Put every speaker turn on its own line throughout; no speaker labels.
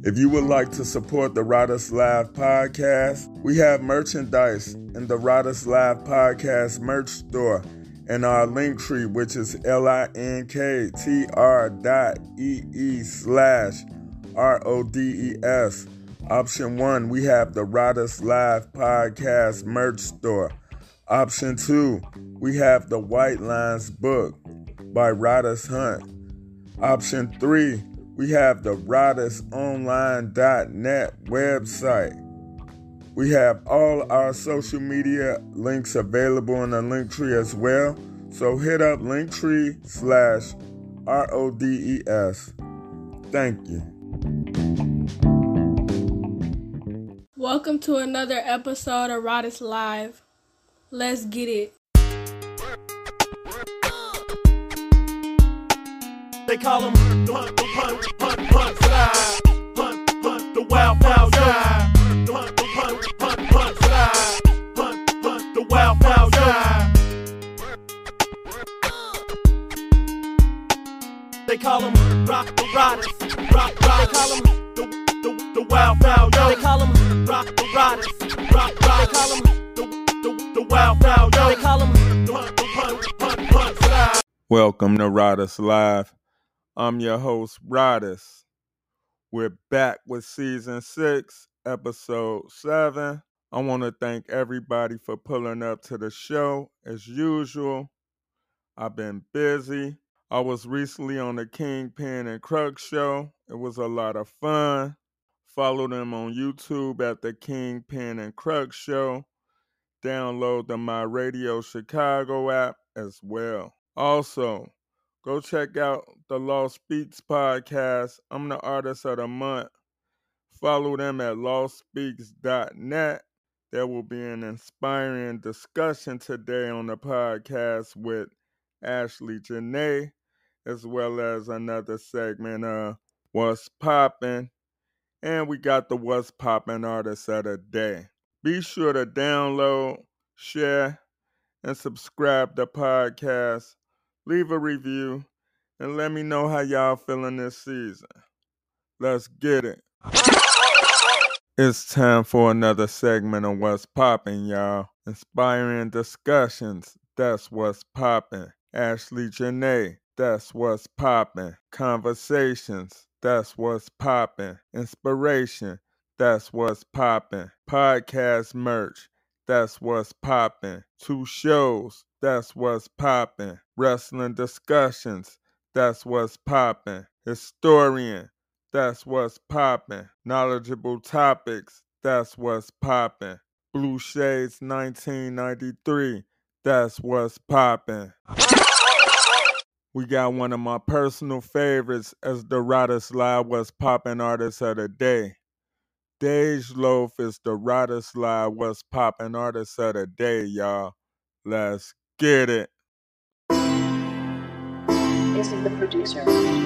If you would like to support the Riders Live podcast, we have merchandise in the Riders Live podcast merch store and our link tree, which is linktr.ee/RODES. Option 1, we have the Riders Live podcast merch store. Option 2, we have the White Lines book by Riders Hunt. Option 3, we have the RidersOnline.net website. We have all our social media links available in the link tree as well. So hit up linktree/RODES. Thank you.
Welcome to another episode of Riders Live. Let's get it.
They call him Hunt Slide. Hunt, the wild guy. Hunt Slide. Hunt, the wild guy. They call him Riders. They call him the wild guy. They call him Riders. They call him the wild guy. They call him Hunt Slide.
Welcome to Riders Live. I'm your host, Riders. We're back with Season 6, Episode 7. I want to thank everybody for pulling up to the show. As usual, I've been busy. I was recently on the Kingpin and Crux show. It was a lot of fun. Follow them on YouTube at the Kingpin and Crux show. Download the My Radio Chicago app as well. Also, go check out the Lost Speaks podcast. I'm the artist of the month. Follow them at lostspeaks.net. There will be an inspiring discussion today on the podcast with Ashley Janae, as well as another segment of What's Poppin'. And we got the What's Poppin' artist of the day. Be sure to download, share, and subscribe to the podcast. Leave a review, and let me know how y'all feeling this season. Let's get it. It's time for another segment of What's Poppin', y'all. Inspiring discussions, that's what's poppin'. Ashley Janae, that's what's poppin'. Conversations, that's what's poppin'. Inspiration, that's what's poppin'. Podcast merch, that's what's poppin'. 2 shows, that's what's poppin'. Wrestling discussions, that's what's poppin'. Historian, that's what's poppin'. Knowledgeable topics, that's what's poppin'. Blue Shades 1993, that's what's poppin'. We got one of my personal favorites as the Riders Live What's Poppin' artist of the day. Dej Loaf is the Riders Live What's Poppin' artist of the day, y'all. Let's get it.
This is the producer.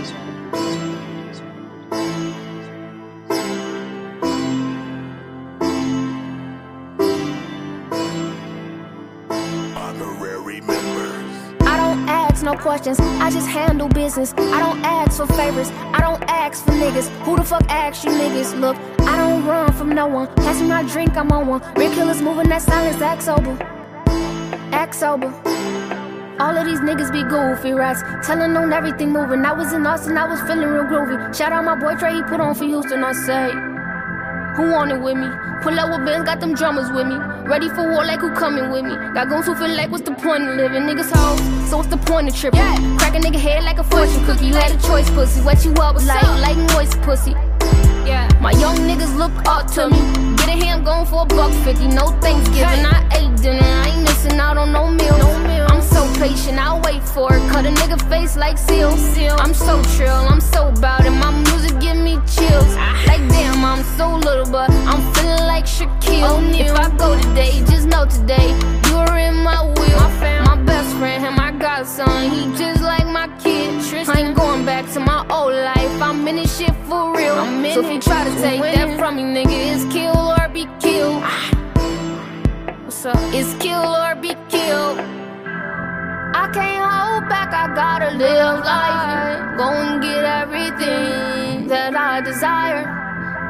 Honorary members.
I don't ask no questions, I just handle business. I don't ask for favors, I don't ask for niggas. Who the fuck asks you niggas? Look, I don't run from no one. Pass me my drink, I'm on one. Real killers moving that silence, act sober. Act sober. All of these niggas be goofy rats, telling on everything moving. I was in Austin, I was feeling real groovy. Shout out my boy Trey, he put on for Houston. I say, who want it with me? Pull up with Benz, got them drummers with me. Ready for war, like who coming with me? Got goons who feel like what's the point of living? Niggas hoes, so what's the point of tripping? Yeah. Crack a nigga head like a fortune cookie. You had a choice, pussy. Wet you up with like moist pussy. Yeah. My young niggas look up to me. Get a hand going for $1.50. No Thanksgiving, I ate dinner. I ain't missing out on no meal. I'm so patient, I'll wait for it. Cut a nigga face like seal. I'm so trill, I'm so bout it. My music give me chills. Like damn, I'm so little, but I'm feeling like Shaquille. If I go today, just know today you're in my wheel. My best friend, him, I got son. He just like my kid. I ain't going back to my old life. I'm in this shit for real. So if you try to take that from me, nigga, it's kill or be killed. What's up? It's kill or be killed. I can't hold back, I gotta live life. Go and get everything that I desire.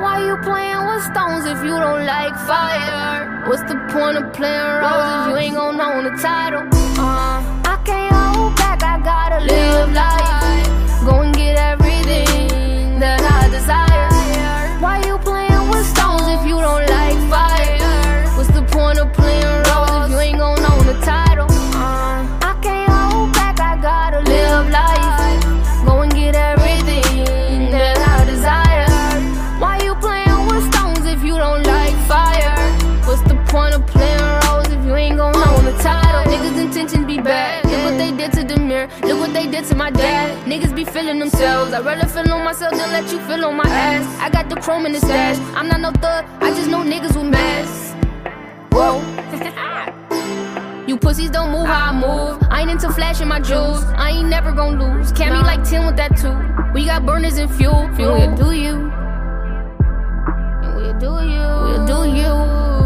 Why you playing with stones if you don't like fire? What's the point of playing roles if you ain't gon' own the title? I can't hold back, I gotta live life. Go and get everything that I desire. Why you playing with stones if you don't like fire? What's the point of playing roles if you ain't gon' own the title? I can't hold back, I gotta live life. Go and get everything that I desire. Why you playing with stones if you don't like fire? What's the point of playing roles if you ain't gon' own the title? Niggas' intentions be bad. Look what they did to the mirror. Look what they did to my dad. Niggas be feeling themselves. I'd rather feel on myself than let you feel on my ass. I got the chrome in the stash. I'm not no thug, I just know niggas with masks. Whoa. You pussies don't move how I move. I ain't into flashing my jewels. I ain't never gon' lose. Can't be like 10 with that too. We got burners and fuel. We'll do you. And we'll do you. We'll do you.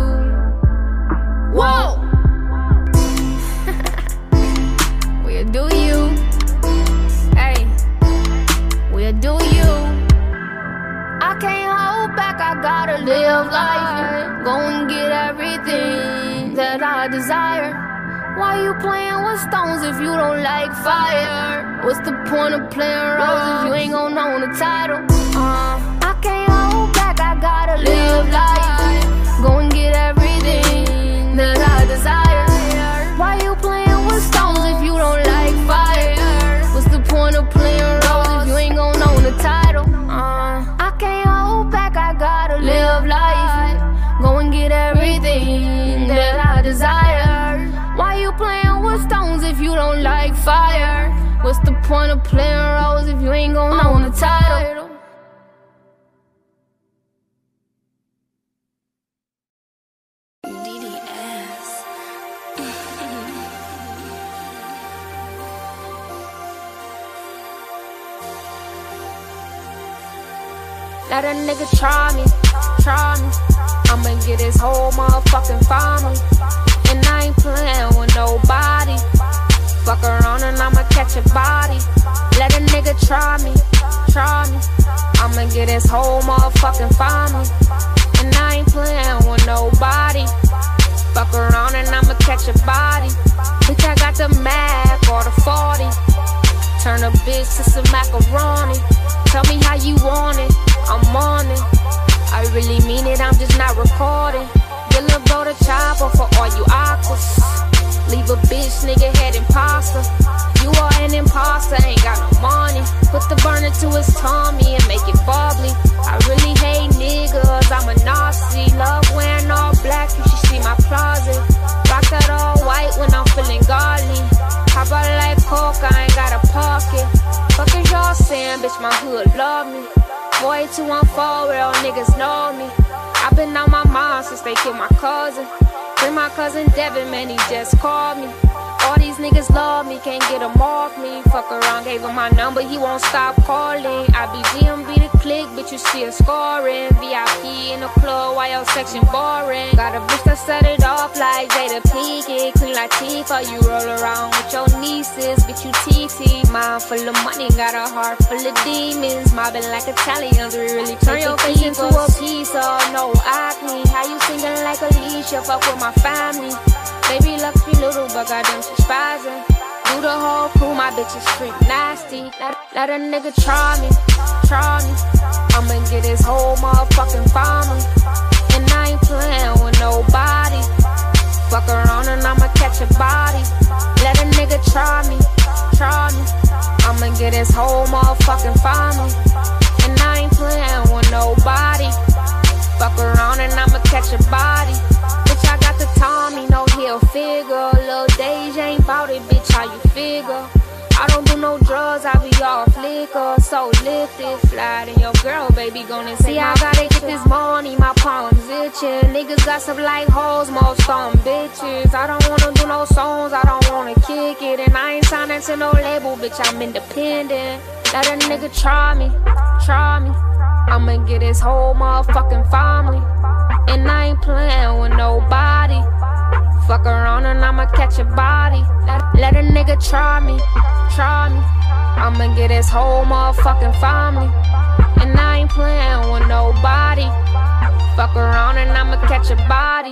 Whoa. We'll do you. Hey. We'll do you. I can't hold back, I gotta live life. Go and get everything that I desire. Why you playing with stones if you don't like fire? What's the point of playing roles if you ain't gon' own the title? I can't hold back, I gotta live life. Go and get everything that I desire. Why you playing with stones if you don't like fire? What's the point of playing roles if you ain't gon' own the title? I can't hold back, I gotta live life. Go and get everything that I desire. Why you playing with stones if you don't like fire? What's the point of playing roles if you ain't gon' own the title? Let a nigga try me. I'ma get his whole motherfucking family. And I ain't playing with nobody. Fuck around and I'ma catch a body. Let a nigga try me. I'ma get his whole motherfucking family. And I ain't playing with nobody. Fuck around and I'ma catch a body. Bitch, I got the Mac or the 40. Turn a bitch to some macaroni. Tell me how you want it, I'm on it. I really mean it, I'm just not recording. Gonna blow the chopper for all you aquas. Leave a bitch, nigga, head imposter. You are an imposter, ain't got no money. Put the burner to his tummy and make it bubbly. I really hate niggas, I'm a Nazi. Love wearing all black, you should see my closet. Rock that all white when I'm feeling godly. Hop out like coke, I ain't got a pocket. Fuck is y'all saying, bitch, my hood love me. Boy, 214, real niggas know me. I've been on my mind since they killed my cousin. Bring my cousin Devin, man, he just called me. All these niggas love me, can't get him off me. Fuck around, gave him my number, he won't stop calling. I be GMB the click, bitch, you see a scoring. VIP in the club, while your section boring. Got a bitch that set it off like Jada Pinkett. Clean like Tifa, you roll around with your nieces, bitch, you TT. Mind full of money, got a heart full of demons. Mobbing like Italians, we really turn your face into a pizza. No acne, how you singing like Alicia? Fuck with my family. Baby lucky little, but goddamn she spazzing. Do the whole crew, my bitch is street nasty. Let a nigga try me. I'ma get his whole motherfucking family. And I ain't playing with nobody. Fuck around and I'ma catch a body. Let a nigga try me. I'ma get his whole motherfucking family. And I ain't playing with nobody. Fuck around and I'ma catch a body. Bitch, I got the Tommy, no heel figure. Lil' Deja ain't bout it, bitch, how you figure? I don't do no drugs, I be off liquor. So lifted, fly than your girl, baby, gonna see I gotta get this money, my palms itching. Niggas gossip like hoes, most on bitches. I don't wanna do no songs, I don't wanna kick it. And I ain't signing to no label, bitch, I'm independent. Let a nigga try me. I'ma get his whole motherfucking family. And I ain't playing with nobody. Fuck around and I'ma catch a body. Let a nigga try me. I'ma get his whole motherfucking family. And I ain't playing with nobody. Fuck around and I'ma catch a body.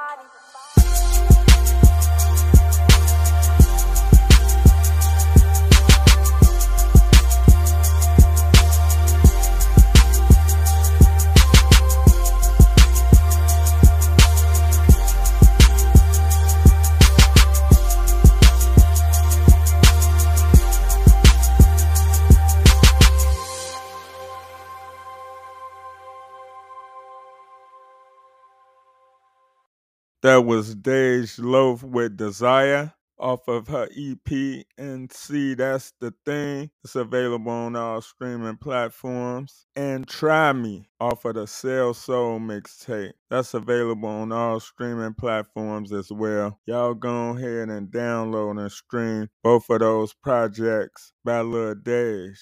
That was Dej Loaf with Desire off of her EP and See That's the Thing. It's available on all streaming platforms. And Try Me off of the Cell Soul mixtape. That's available on all streaming platforms as well. Y'all go ahead and download and stream both of those projects by Lil Dej.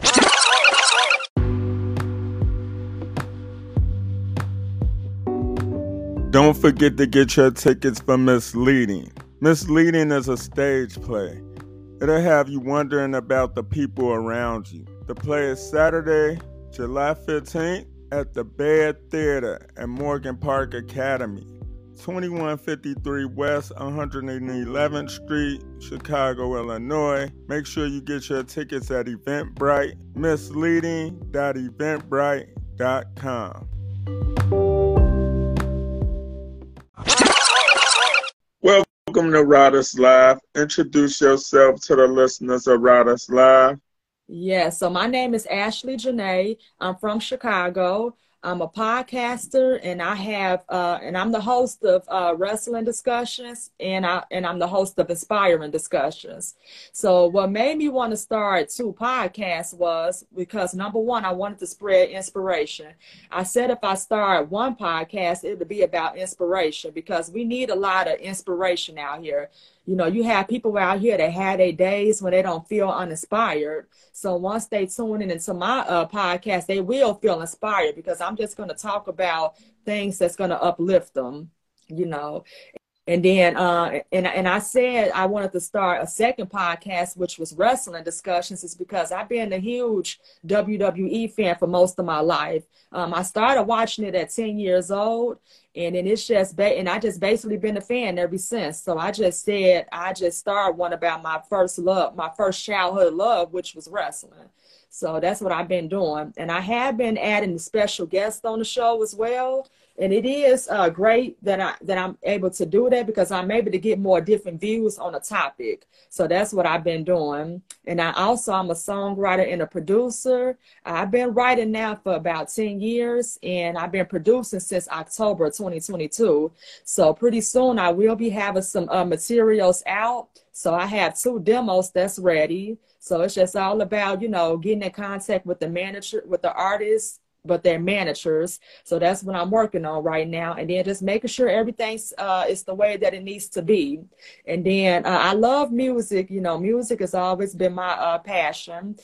Don't forget to get your tickets for Misleading. Misleading is a stage play. It'll have you wondering about the people around you. The play is Saturday, July 15th at the Baird Theater at Morgan Park Academy, 2153 West 111th Street, Chicago, Illinois. Make sure you get your tickets at Eventbrite, misleading.eventbrite.com. Welcome to Rodus Live. Introduce yourself to the listeners of Rodus Live.
Yeah, so my name is Ashley Janae. I'm from Chicago. I'm a podcaster, and I'm the host of Wrestling Discussions, and I'm the host of Inspiring Discussions. So what made me want to start two podcasts was because, number one, I wanted to spread inspiration. I said if I start one podcast, it would be about inspiration because we need a lot of inspiration out here. You know, you have people out here that had their days when they don't feel uninspired. So once they tune into my podcast, they will feel inspired because I'm just going to talk about things that's going to uplift them, you know. And then, and I said I wanted to start a second podcast, which was Wrestling Discussions, is because I've been a huge WWE fan for most of my life. I started watching it at 10 years old, and then it's just, and I just basically been a fan ever since. So I just started one about my first love, my first childhood love, which was wrestling. So that's what I've been doing. And I have been adding special guests on the show as well. And it is great that I'm able to do that because I'm able to get more different views on a topic. So that's what I've been doing. And I'm a songwriter and a producer. I've been writing now for about 10 years, and I've been producing since October 2022. So pretty soon I will be having some materials out. So I have 2 demos that's ready. So it's just all about, you know, getting in contact with the manager, with the artists, but they're managers. So that's what I'm working on right now. And then just making sure everything's is the way that it needs to be. And then I love music. You know, music has always been my passion.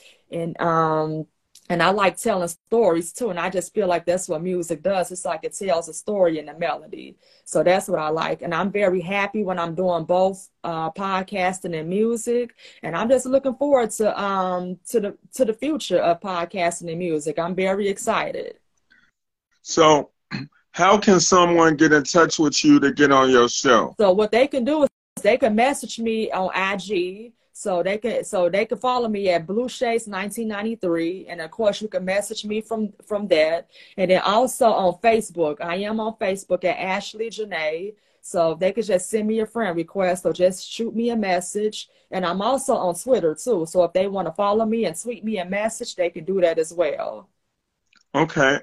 And I like telling stories too. And I just feel like that's what music does. It's like it tells a story in a melody. So that's what I like. And I'm very happy when I'm doing both podcasting and music. And I'm just looking forward to the future of podcasting and music. I'm very excited.
So how can someone get in touch with you to get on your show?
So what they can do is they can message me on IG. So they can follow me at Blue Shades 1993, and of course you can message me from that. And then also on Facebook, I am on Facebook at Ashley Janae. So they could just send me a friend request or just shoot me a message. And I'm also on Twitter too. So if they want to follow me and tweet me a message, they can do that as well. Okay.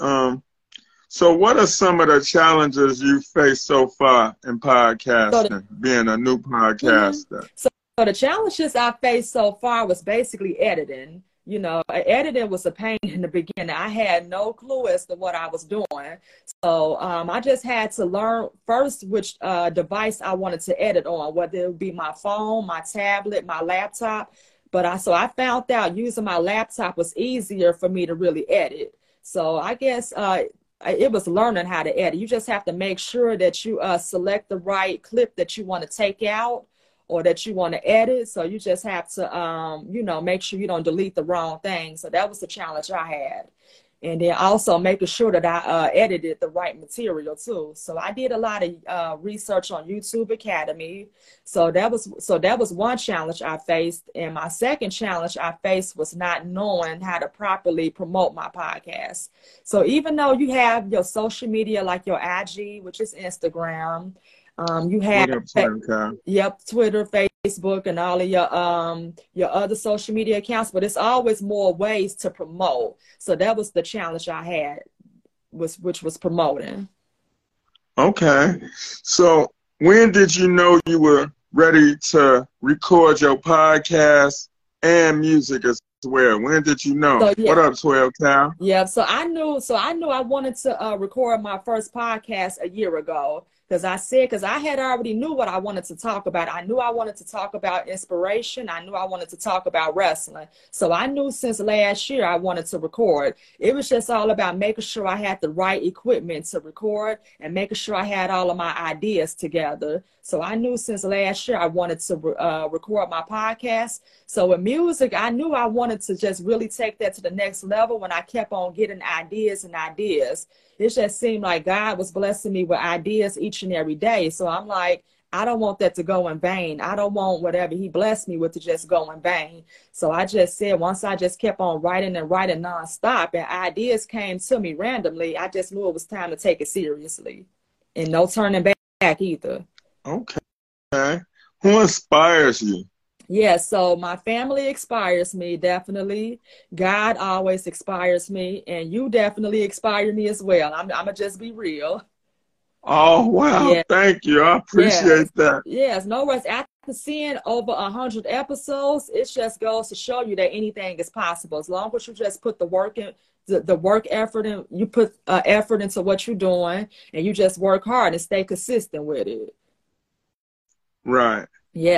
So what are some of the challenges you faced so far in podcasting, being a new podcaster?
So the challenges I faced so far was basically editing. You know, editing was a pain in the beginning. I had no clue as to what I was doing. So I just had to learn first which device I wanted to edit on, whether it would be my phone, my tablet, my laptop. So I found out using my laptop was easier for me to really edit. So I guess it was learning how to edit. You just have to make sure that you select the right clip that you want to take out, or that you want to edit. So you just have to, you know, make sure you don't delete the wrong thing. So that was the challenge I had. And then also making sure that I edited the right material too. So I did a lot of research on YouTube Academy. So that was one challenge I faced. And my second challenge I faced was not knowing how to properly promote my podcast. So even though you have your social media, like your IG, which is Instagram, you have Twitter, Facebook, and all of your other social media accounts, but it's always more ways to promote. So that was the challenge I had, which was promoting.
Okay. So when did you know you were ready to record your podcast and music as well? When did you know? So, yeah. What up, 12 Cal?
Yeah, so I knew I wanted to record my first podcast a year ago. Because I had already knew what I wanted to talk about. I knew I wanted to talk about inspiration. I knew I wanted to talk about wrestling. So I knew since last year I wanted to record. It was just all about making sure I had the right equipment to record and making sure I had all of my ideas together. So I knew since last year I wanted to record my podcast. So with music, I knew I wanted to just really take that to the next level when I kept on getting ideas and ideas. It just seemed like God was blessing me with ideas each and every day. So I'm like, I don't want that to go in vain. I don't want whatever he blessed me with to just go in vain. So I just said, once I just kept on writing and writing nonstop and ideas came to me randomly, I just knew it was time to take it seriously and no turning back either.
Okay. Who inspires you?
Yeah, so my family inspires me, definitely. God always inspires me, and you definitely inspire me as well. I'm going to just be real.
Oh, wow. Yeah. Thank you. I appreciate that.
Yes, no worries. After seeing over 100 episodes, it just goes to show you that anything is possible. As long as you just put the work in, the work effort, and you put effort into what you're doing, and you just work hard and stay consistent with it.
Right.
Yeah,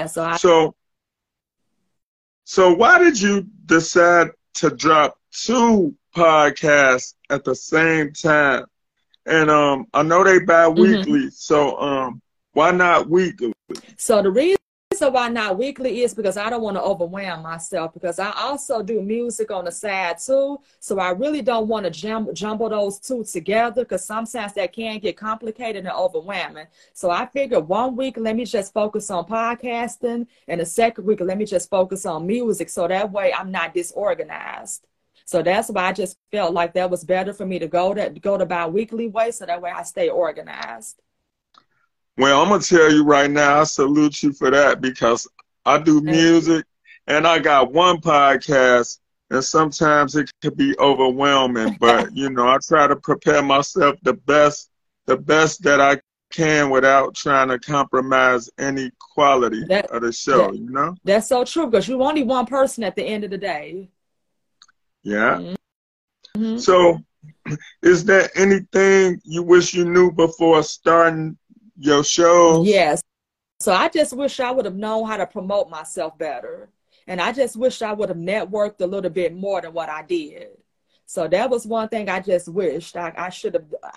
So why did you decide to drop 2 podcasts at the same time? And I know they bi-weekly, so why not weekly?
So the reason why not weekly is because I don't want to overwhelm myself, because I also do music on the side too. So I really don't want to jumble those 2 together, because sometimes that can get complicated and overwhelming. So I figured 1 week, let me just focus on podcasting, and the second week, let me just focus on music. So that way I'm not disorganized. So that's why I just felt like that was better for me to go the bi-weekly way. So that way I stay organized.
Well, I'm going to tell you right now, I salute you for that, because I do music and I got 1 podcast, and sometimes it could be overwhelming, but you know, I try to prepare myself the best that I can without trying to compromise any quality of the show, you know?
That's so true, because you're only one person at the end of the day.
Yeah. Mm-hmm. So is there anything you wish you knew before starting your shows?
Yes. So I just wish I would have known how to promote myself better. And I just wish I would have networked a little bit more than what I did. So that was one thing I just wished I should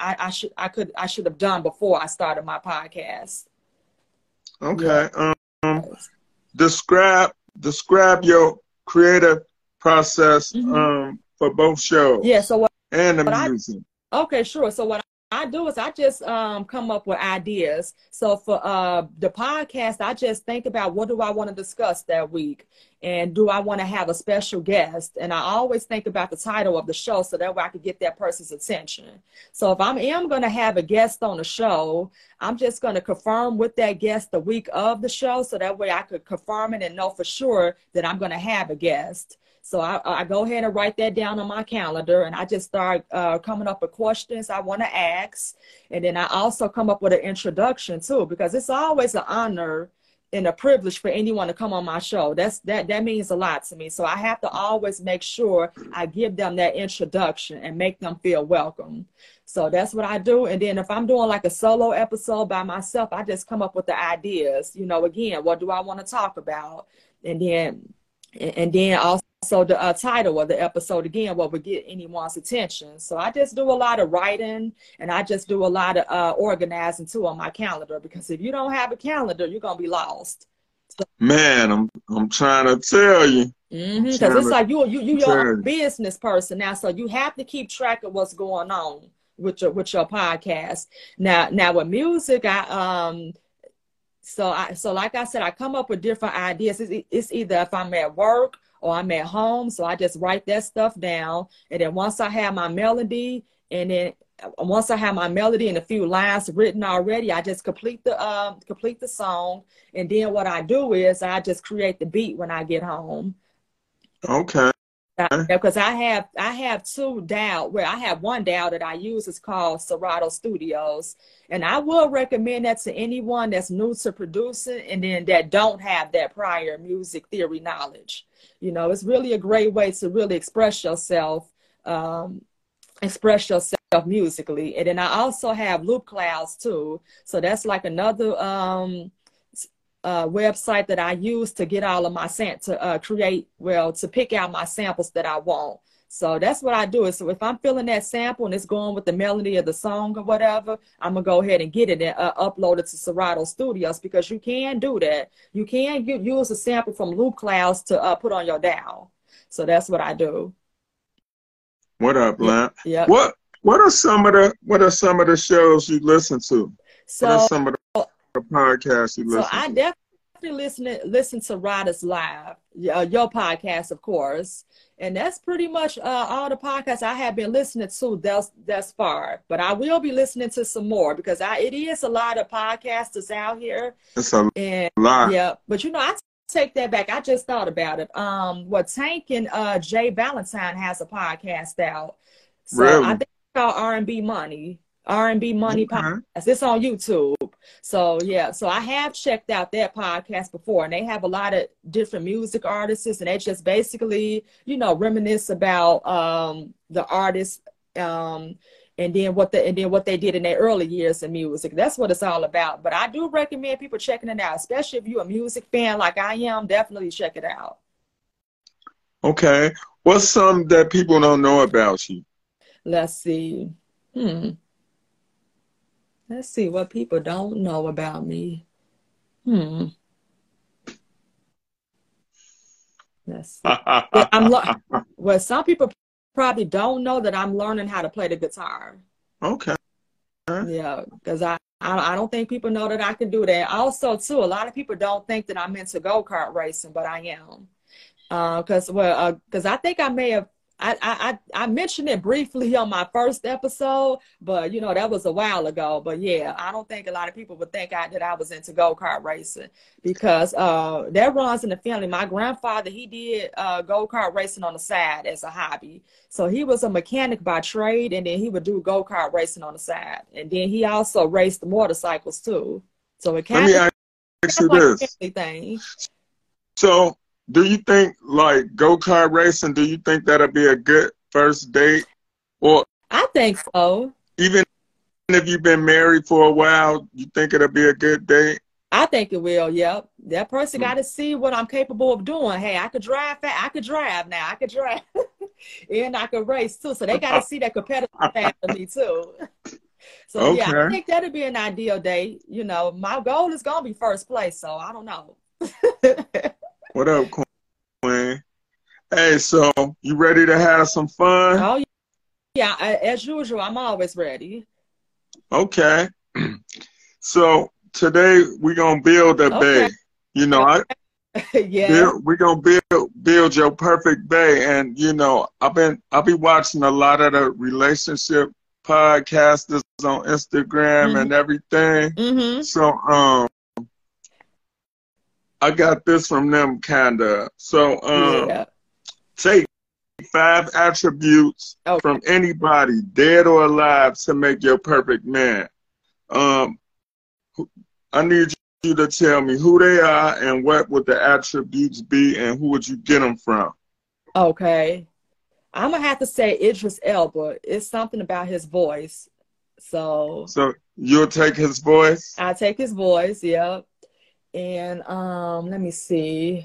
have done before I started my podcast.
Okay. Yeah. Describe your creative process for both shows.
Yeah, so
and the music.
Okay, sure. So what I do is I just come up with ideas. So for the podcast, I just think about what do I want to discuss that week, and do I want to have a special guest? And I always think about the title of the show, so that way I could get that person's attention. So if I am going to have a guest on the show, I'm just going to confirm with that guest the week of the show, so that way I could confirm it and know for sure that I'm going to have a guest. So I go ahead and write that down on my calendar, and I just start coming up with questions I want to ask. And then I also come up with an introduction too, because it's always an honor and a privilege for anyone to come on my show. That means a lot to me. So I have to always make sure I give them that introduction and make them feel welcome. So that's what I do. And then if I'm doing like a solo episode by myself, I just come up with the ideas, you know, again, what do I want to talk about? And then also the title of the episode, again, what would get anyone's attention. So I just do a lot of writing, and I just do a lot of organizing too on my calendar, because if you don't have a calendar, you're going to be lost.
Man, I'm trying to tell you.
Because it's like you your
tell
own
you.
business person now, so you have to keep track of what's going on with your podcast. Now with music, so like I said, I come up with different ideas. It's either if I'm at work or I'm at home, so I just write that stuff down, and then once I have my melody, and a few lines written already, I just complete the song, and then what I do is I just create the beat when I get home.
Okay.
Because I have two DAW. Well, I have one DAW that I use. It's called Serato Studios, and I will recommend that to anyone that's new to producing and then that don't have that prior music theory knowledge. You know, it's really a great way to really express yourself musically. And then I also have Loop Clouds too, so that's like another website that I use to get all of my to pick out my samples that I want. So that's what I do. Is so if I'm feeling that sample and it's going with the melody of the song or whatever, I'm gonna go ahead and get it and upload it to Serato Studios, because you can do that. You can use a sample from Loop Clouds to put on your DAW. So that's what I do.
What up, Lamp?
Yeah.
What are some of the shows you listen to?
So
what are some of the podcasts you listen to?
So I definitely listen to Riders Live, your podcast, of course, and that's pretty much all the podcasts I have been listening to thus far. But I will be listening to some more, because it is a lot of podcasters out here.
It's a lot.
Yeah, but I take that back. I just thought about it. Tank and Jay Valentine has a podcast out. So
really?
I think it's called R&B Money podcast. It's on YouTube. So yeah, so I have checked out that podcast before, and they have a lot of different music artists, and they just basically, reminisce about the artists, and then what they did in their early years in music. That's what it's all about. But I do recommend people checking it out, especially if you're a music fan like I am. Definitely check it out.
Okay, what's some that people don't know about you?
Let's see. Let's see what people don't know about me. Let's see. Well, some people probably don't know that I'm learning how to play the guitar.
Okay.
Yeah, because I don't think people know that I can do that. Also, too, a lot of people don't think that I'm into go-kart racing, but I am. Because I think I may have. I mentioned it briefly on my first episode, but that was a while ago. But yeah, I don't think a lot of people would think that I was into go-kart racing, because that runs in the family. My grandfather, he did go-kart racing on the side as a hobby. So he was a mechanic by trade, and then he would do go-kart racing on the side. And then he also raced motorcycles too. So it kind of
ask you this.
Thing.
So do you think, like, go-kart racing, do you think that'll be a good first date? Or
I think so.
Even if you've been married for a while, you think it'll be a good date?
I think it will, yep. That person got to see what I'm capable of doing. Hey, I could drive now. I could drive. And I could race, too. So they got to see that competitive side of me, too. So, okay. Yeah, I think that'll be an ideal date. My goal is going to be first place, so I don't know.
What up, Queen? Hey, so you ready to have some fun?
Oh, yeah. As usual, I'm always ready.
Okay. So today we're gonna build a bay.
Yeah.
We're gonna build your perfect bay, and I'll be watching a lot of the relationship podcasters on Instagram and everything. So I got this from them, kinda. So take 5 attributes from anybody, dead or alive, to make your perfect man. I need you to tell me who they are and what would the attributes be, and who would you get them from?
Okay. I'm going to have to say Idris Elba. It's something about his voice. So
you'll take his voice?
I'll take his voice, yep. And let me see.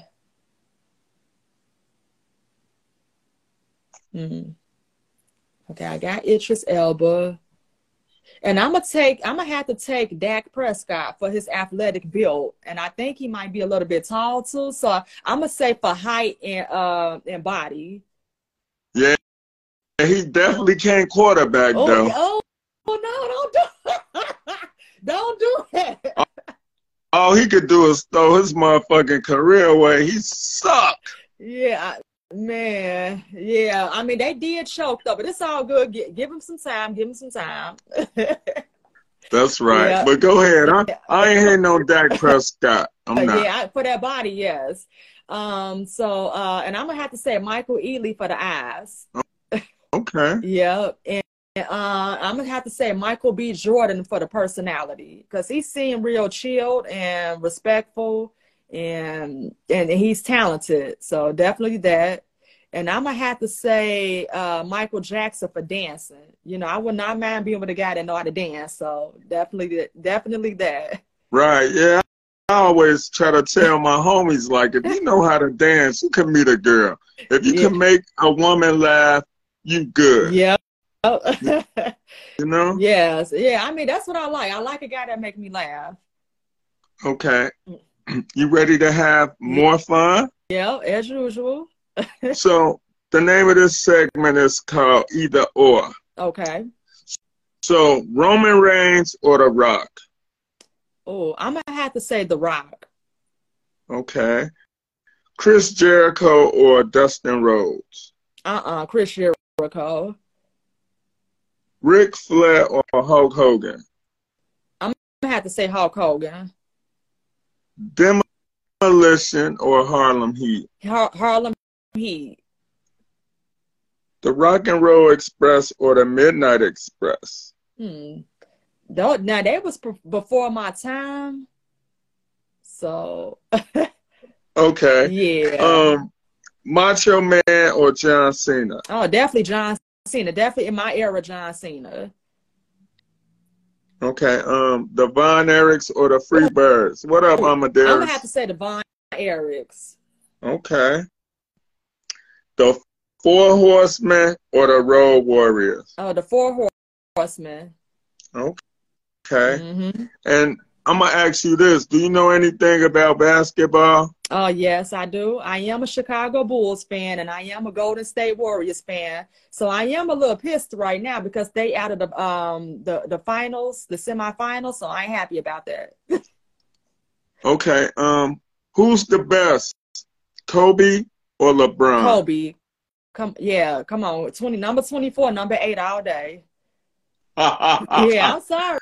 Okay, I got Idris Elba. And I'm gonna have to take Dak Prescott for his athletic build, and I think he might be a little bit tall too. So I'm gonna say for height and body.
Yeah, he definitely can't quarterback though.
No, don't do that.
All he could do is throw his motherfucking career away. He sucked.
Yeah, man. Yeah, I mean, they did choke though, but it's all good. Give him some time. Give him some time.
That's right.
Yeah.
But go ahead. I ain't hating on Dak Prescott. I'm not.
Yeah, for that body, yes. And I'm gonna have to say Michael Ealy for the eyes.
Okay.
Yeah, and I'm gonna have to say Michael B. Jordan for the personality, because he seemed real chilled and respectful, and he's talented. So definitely that. And I'm gonna have to say Michael Jackson for dancing. You know, I would not mind being with a guy that know how to dance. So definitely that. Right.
Yeah. I always try to tell my homies, like, if you know how to dance, you can meet a girl. If you can make a woman laugh, you good.
Yeah.
You know?
Yes. Yeah. I mean, that's what I like. I like a guy that make me laugh.
Okay. You ready to have more fun?
Yeah, as usual.
So the name of this segment is called Either Or.
Okay.
So Roman Reigns or The Rock?
Oh, I'm going to have to say The Rock.
Okay. Chris Jericho or Dustin Rhodes?
Chris Jericho.
Ric Flair or Hulk Hogan?
I'm going to have to say Hulk Hogan.
Demolition or Harlem Heat?
Harlem Heat.
The Rock and Roll Express or the Midnight Express?
Now, that was before my time. So.
Okay.
Yeah.
Macho Man or John Cena?
Oh, definitely John Cena. Definitely in my era, John Cena.
Okay. The Von Erichs or the Freebirds? What up, Amadeus?
I'm gonna have to say the Von Erichs.
Okay. The Four Horsemen or the Road Warriors?
Oh, the Four Horsemen.
Okay. And I'm gonna ask you this: do you know anything about basketball?
Oh yes, I do. I am a Chicago Bulls fan, and I am a Golden State Warriors fan. So I am a little pissed right now because they out of the finals, the semifinals. So I ain't happy about that.
Okay. Who's the best, Kobe or LeBron?
Kobe. Come on. Number 24, number 8 all day. Yeah, I'm sorry.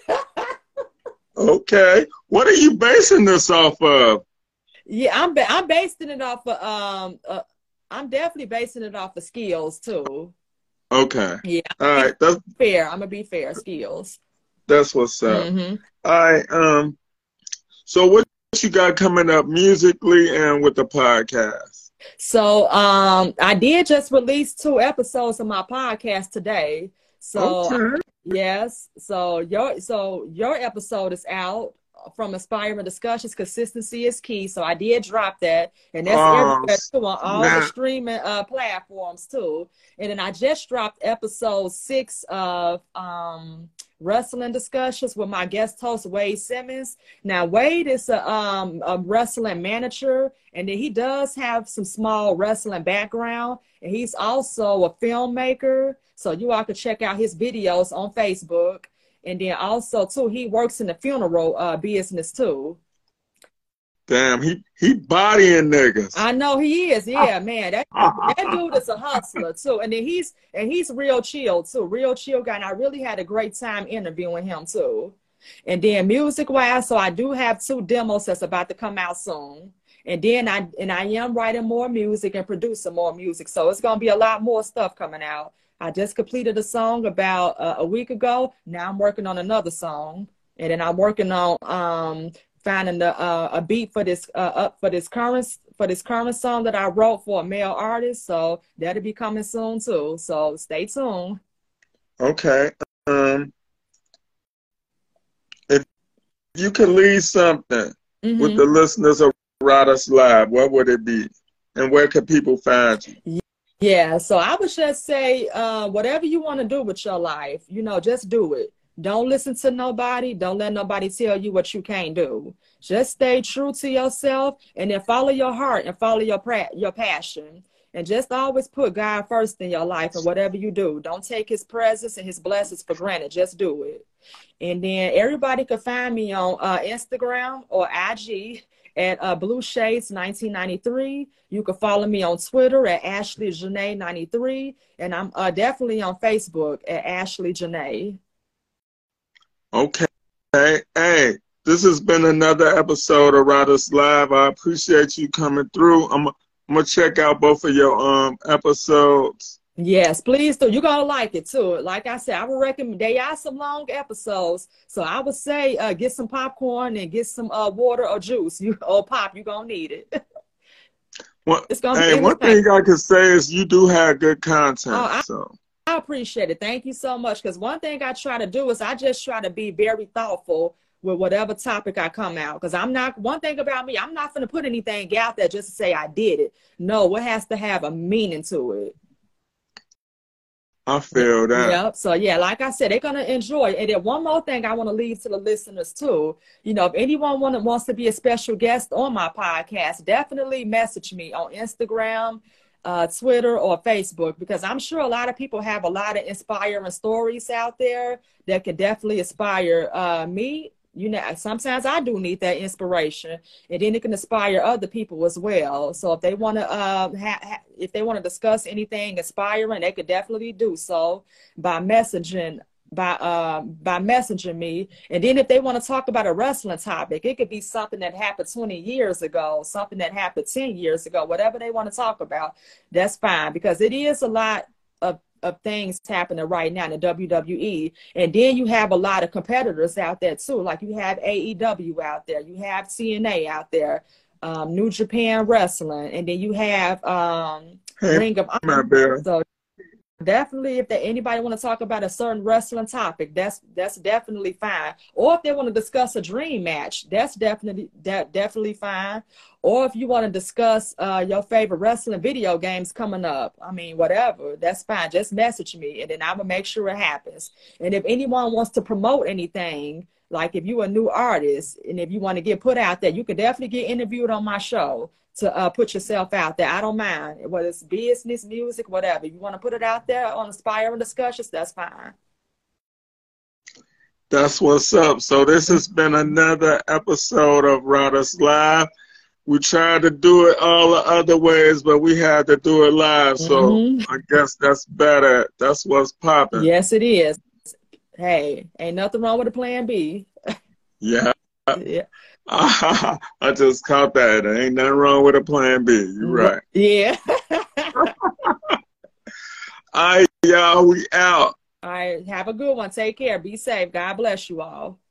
Okay. What are you basing this off of?
Yeah, I'm basing it off of I'm definitely basing it off of skills too.
Okay.
Yeah.
All right. That's
fair. I'm gonna be fair. Skills.
That's what's up. All right. So what you got coming up musically and with the podcast?
So I did just release 2 episodes of my podcast today. So yes. So your episode is out from Inspiring Discussions. Consistency is key. So I did drop that, and that's everywhere too, on all the streaming platforms too. And then I just dropped episode 6 of Wrestling Discussions with my guest host Wade Simmons. Now Wade is a wrestling manager, and then he does have some small wrestling background, and he's also a filmmaker. So you all can check out his videos on Facebook. And then also too, he works in the funeral business too.
Damn, he bodying niggas.
I know he is. Yeah, man. That dude is a hustler too. And then he's real chill too. Real chill guy. And I really had a great time interviewing him too. And then music wise, so I do have 2 demos that's about to come out soon. And then I am writing more music and producing more music. So it's gonna be a lot more stuff coming out. I just completed a song about a week ago. Now I'm working on another song, and then I'm working on finding a beat for this current song that I wrote for a male artist. So that'll be coming soon too. So stay tuned.
Okay. If you could leave something with the listeners of Riders Live, what would it be, and where can people find you?
Yeah, so I would just say, whatever you want to do with your life, just do it. Don't listen to nobody. Don't let nobody tell you what you can't do. Just stay true to yourself, and then follow your heart and follow your passion. And just always put God first in your life and whatever you do. Don't take his presence and his blessings for granted. Just do it. And then everybody can find me on Instagram or IG at Blue Shades 1993. You can follow me on Twitter at Ashley Janae 93. And I'm definitely on Facebook at Ashley Janae.
Okay. Hey, this has been another episode of Writers Live. I appreciate you coming through. I'm gonna check out both of your episodes.
Yes, please do. You're gonna like it too. Like I said, I would recommend. They are some long episodes, so I would say get some popcorn and get some water or juice. Or pop. You're gonna need it.
Well, hey, one thing I can say is you do have good content.
I appreciate it. Thank you so much. Because one thing I try to do is I just try to be very thoughtful with whatever topic I come out. Because one thing about me, I'm not going to put anything out there just to say I did it. No, it has to have a meaning to it.
I feel that.
Yep. So, yeah, like I said, they're going to enjoy it. And then one more thing I want to leave to the listeners, too. You know, if anyone wants to be a special guest on my podcast, definitely message me on Instagram, Twitter, or Facebook, because I'm sure a lot of people have a lot of inspiring stories out there that could definitely inspire me. You know, sometimes I do need that inspiration, and then it can inspire other people as well. So if they want to if they want to discuss anything inspiring, they could definitely do so by messaging me. And then if they want to talk about a wrestling topic, it could be something that happened 20 years ago, something that happened 10 years ago, whatever they want to talk about, that's fine, because it is a lot of things happening right now in the WWE. And then you have a lot of competitors out there too. Like you have AEW out there, you have TNA out there, New Japan Wrestling, and then you have Ring of Honor. So definitely, if anybody want to talk about a certain wrestling topic, that's definitely fine. Or if they want to discuss a dream match, that's definitely fine. Or if you want to discuss your favorite wrestling video games coming up, I mean, whatever, that's fine. Just message me, and then I will make sure it happens. And if anyone wants to promote anything, like if you're a new artist and if you want to get put out there, you can definitely get interviewed on my show to put yourself out there. I don't mind, whether it's business, music, whatever. You want to put it out there on Inspiring Discussions, that's fine.
That's what's up. So this has been another episode of Writers Live. We tried to do it all the other ways, but we had to do it live. So I guess that's better. That's what's popping.
Yes, it is. Hey, ain't nothing wrong with a plan B.
Yeah.
Yeah.
I just caught that. There ain't nothing wrong with a plan B. You're right.
Yeah.
All right, y'all, we out.
All right. Have a good one. Take care. Be safe. God bless you all.